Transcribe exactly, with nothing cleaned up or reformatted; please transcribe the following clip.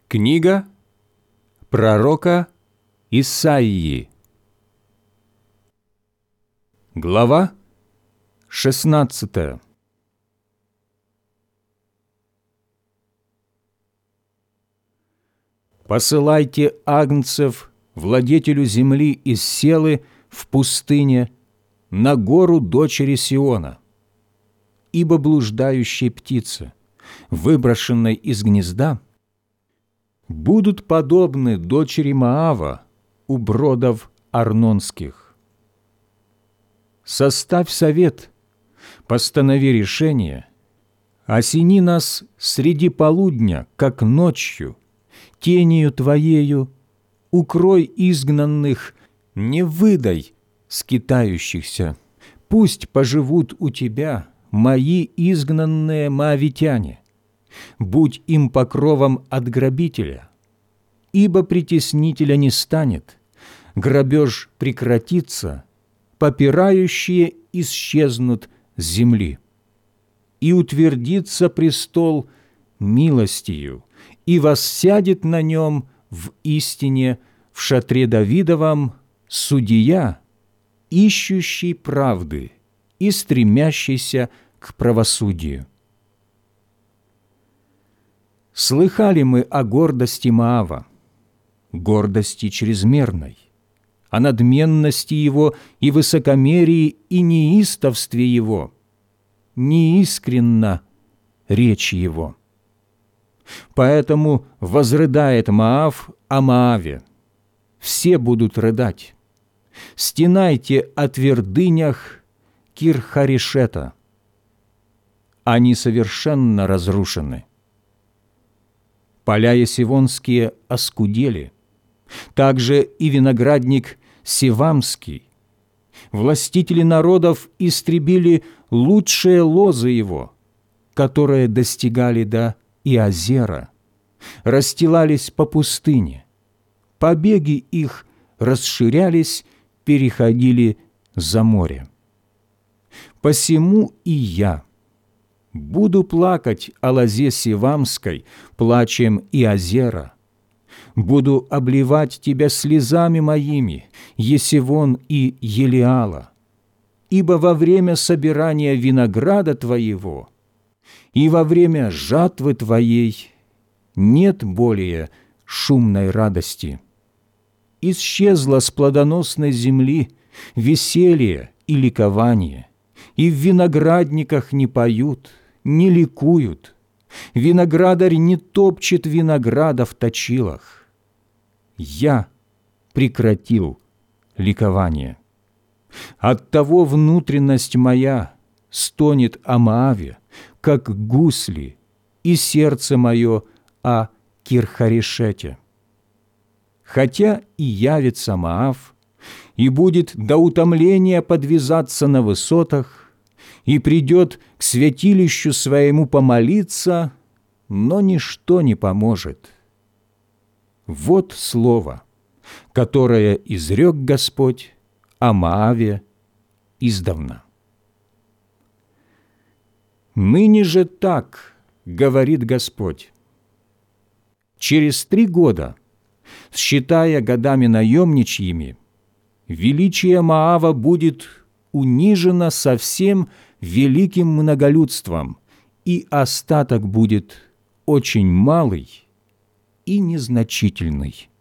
Книга пророка Исаии. Глава шестнадцатая. «Посылайте агнцев владетелю земли из Селы в пустыне на гору дочери Сиона, ибо блуждающие птицы, выброшенной из гнезда, будут подобны дочери Моава у бродов Арнонских. Составь совет, постанови решение, осени нас среди полудня, как ночью, тенью Твоею, укрой изгнанных, не выдай скитающихся, пусть поживут у Тебя мои изгнанные моавитяне. Будь им покровом от грабителя, ибо притеснителя не станет, грабеж прекратится, попирающие исчезнут с земли. И утвердится престол милостью, и воссядет на нем в истине в шатре Давидовом судья, ищущий правды и стремящийся к правосудию. Слыхали мы о гордости Моава, гордости чрезмерной, о надменности его и высокомерии и неистовстве его, неискренна речь его. Поэтому возрыдает Моав о Моаве, все будут рыдать. Стенайте о твердынях Кир-Харешета, они совершенно разрушены. Поля есивонские оскудели, также и виноградник севамский. Властители народов истребили лучшие лозы его, которые достигали до Иозера, расстилались по пустыне. Побеги их расширялись, переходили за море. Посему и я буду плакать о лозе севамской, плачем Иозера. Буду обливать тебя слезами моими, Есивон и Елиала, ибо во время собирания винограда твоего и во время жатвы твоей нет более шумной радости. Исчезло с плодоносной земли веселье и ликование, и в виноградниках не поют, не ликуют, виноградарь не топчет винограда в точилах. Я прекратил ликование. Оттого внутренность моя стонет о Моаве, как гусли, и сердце мое о Кир-Харешете. Хотя и явится Моав, и будет до утомления подвязаться на высотах, и придет к святилищу своему помолиться, но ничто не поможет. Вот слово, которое изрек Господь о Моаве издавна. Ныне же так говорит Господь: через три года, считая годами наемничьими, величие Моава будет унижено совсем великим многолюдством, и остаток будет очень малый и незначительный.